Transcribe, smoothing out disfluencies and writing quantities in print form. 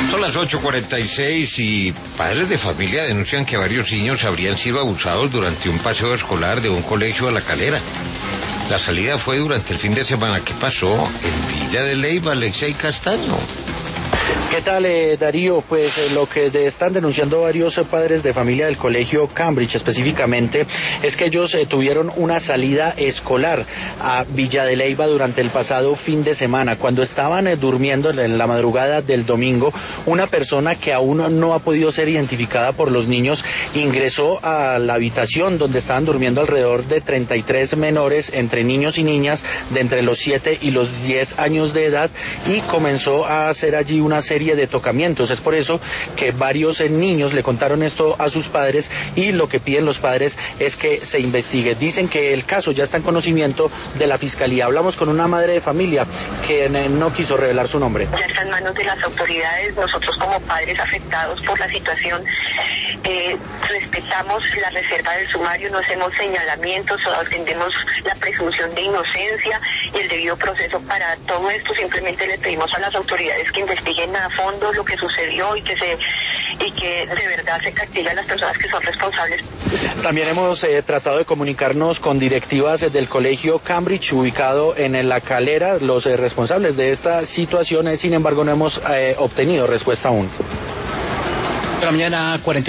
Son las 8:46 y padres de familia denuncian que varios niños habrían sido abusados durante un paseo escolar de un colegio a La Calera. La salida fue durante el fin de semana. ¿Qué pasó en Villa de Leyva, Alexei Castaño? ¿Qué tal, Darío? Pues lo que están denunciando varios padres de familia del colegio Cambridge específicamente es que ellos tuvieron una salida escolar a Villa de Leyva durante el pasado fin de semana. Cuando estaban durmiendo en la madrugada del domingo, una persona que aún no ha podido ser identificada por los niños ingresó a la habitación donde estaban durmiendo alrededor de 33 menores, entre niños y niñas, de entre los 7 y los 10 años de edad, y comenzó a hacer allí una serie de tocamientos. Es por eso que varios niños le contaron esto a sus padres y lo que piden los padres es que se investigue. Dicen que el caso ya está en conocimiento de la fiscalía. Hablamos con una madre de familia que no quiso revelar su nombre. Ya está en manos de las autoridades. Nosotros como padres afectados por la situación respetamos la reserva del sumario, no hacemos señalamientos o atendemos la presunción de inocencia y el debido proceso para todo esto. Simplemente le pedimos a las autoridades que investiguen a fondo lo que sucedió y que de verdad se castigue a las personas que son responsables. También hemos tratado de comunicarnos con directivas del colegio Cambridge ubicado en La Calera, los responsables de esta situación, sin embargo no hemos obtenido respuesta aún. De la mañana 40.